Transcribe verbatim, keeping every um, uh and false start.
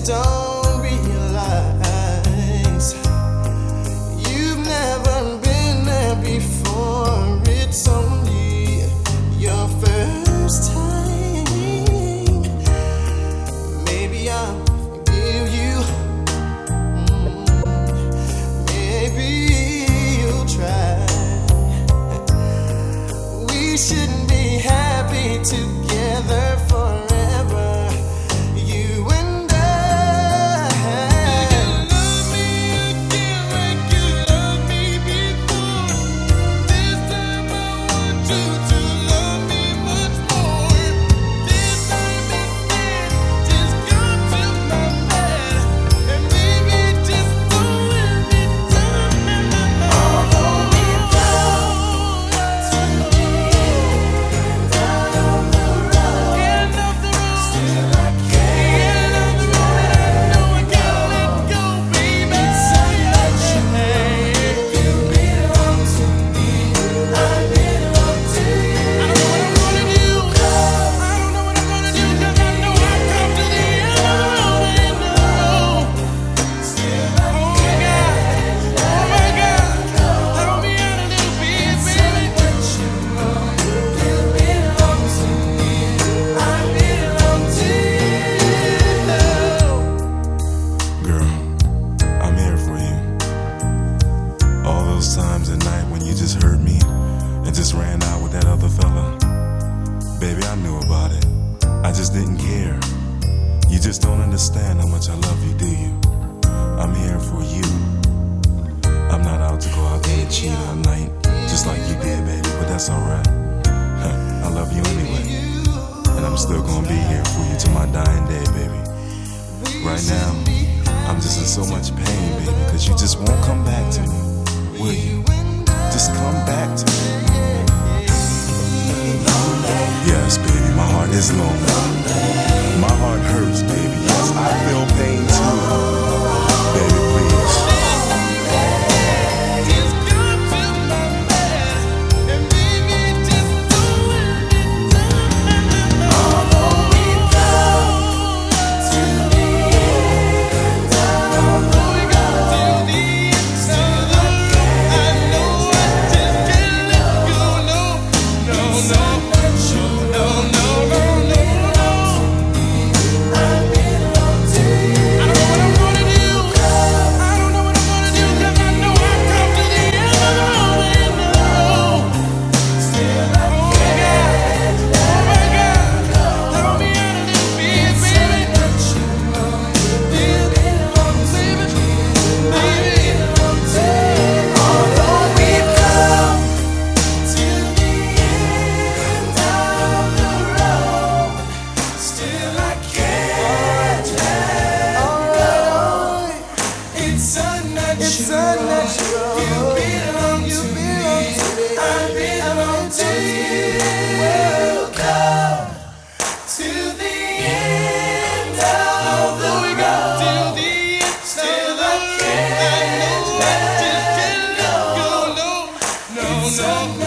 just don't realize you've never been there before. It's only your first time. Maybe I'll forgive you. Mm, maybe you'll try. We shouldn't be happy together forever. You and I. You love me again like you loved me before. This time I want you to love me much more. This time instead, just come to my bed and baby, just don't let me down. Although we go to the end of the road, end of the road, still I can't. End of the road, and I know I can't let go, baby. You belong to me, I belong to you. I don't know what I'm gonna do. I don't know what I'm gonna do, 'cause I know I come to the end of the road, end of the road. Still I can't. Oh my God, help me out a little bit, baby. You belong to me, I belong to you. Girl, I'm here for you. All those times at night when you just hurt me and just ran out with that other fella. Baby, I knew about it. I just didn't care. You just don't understand how much I love you, do you? I'm here for you. I'm not out to go out there and cheat all night, just like you did, baby, but that's alright. I love you anyway. And I'm still gonna be here for you till my dying day, baby. Right now, I'm just in so much pain, baby, because you just won't come back to me. Will you? Just come back to me. Yes, baby, my heart is lonely. My heart hurts, baby. Yes, I feel pain too. Baby, please. Just come to my bed and baby, just don't let me down. Although we go to the end of the road, still I know I just can't let go. No, no, no, no, no, no, no, no. I belong to you. I don't know what I'm gonna do. I don't know what I'm gonna do, 'cause I know I come to the end of the road, end of the road. Still I can't. Oh my God, help me out a little bit, baby. You belong to me, baby, belong to you. Although we've come to the end of the road, still I can't let go. It's unnatural. You belong to me, I belong to you. Welcome to the end of the road. Still I can't let go. No, no, no.